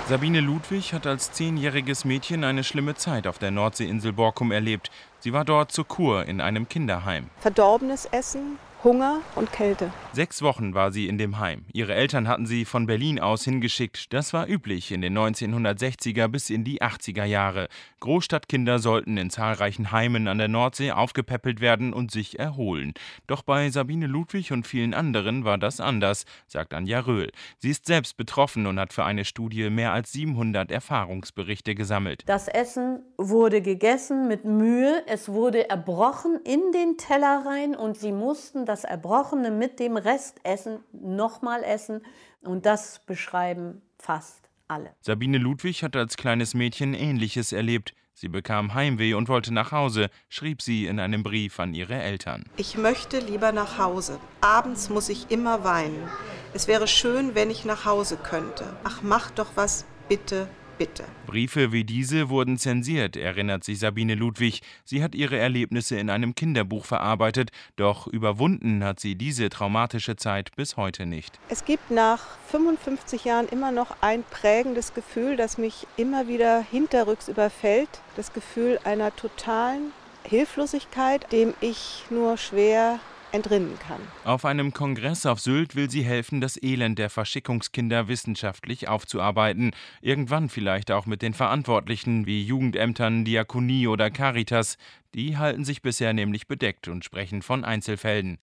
Sabine Ludwig hat als 10-jähriges Mädchen eine schlimme Zeit auf der Nordseeinsel Borkum erlebt. Sie war dort zur Kur in einem Kinderheim. Verdorbenes Essen, Hunger und Kälte. 6 Wochen war sie in dem Heim. Ihre Eltern hatten sie von Berlin aus hingeschickt. Das war üblich in den 1960er bis in die 80er Jahre. Großstadtkinder sollten in zahlreichen Heimen an der Nordsee aufgepäppelt werden und sich erholen. Doch bei Sabine Ludwig und vielen anderen war das anders, sagt Anja Röhl. Sie ist selbst betroffen und hat für eine Studie mehr als 700 Erfahrungsberichte gesammelt. Das Essen wurde gegessen mit Mühe, es wurde erbrochen in den Teller rein und sie mussten das Erbrochene mit dem Restessen nochmal essen und das beschreiben fast alle. Sabine Ludwig hat als kleines Mädchen Ähnliches erlebt. Sie bekam Heimweh und wollte nach Hause, schrieb sie in einem Brief an ihre Eltern. Ich möchte lieber nach Hause. Abends muss ich immer weinen. Es wäre schön, wenn ich nach Hause könnte. Ach, mach doch was, bitte, bitte. Briefe wie diese wurden zensiert, erinnert sich Sabine Ludwig. Sie hat ihre Erlebnisse in einem Kinderbuch verarbeitet, doch überwunden hat sie diese traumatische Zeit bis heute nicht. Es gibt nach 55 Jahren immer noch ein prägendes Gefühl, das mich immer wieder hinterrücks überfällt. Das Gefühl einer totalen Hilflosigkeit, dem ich nur schwer entrinnen kann. Auf einem Kongress auf Sylt will sie helfen, das Elend der Verschickungskinder wissenschaftlich aufzuarbeiten. Irgendwann vielleicht auch mit den Verantwortlichen wie Jugendämtern, Diakonie oder Caritas. Die halten sich bisher nämlich bedeckt und sprechen von Einzelfällen.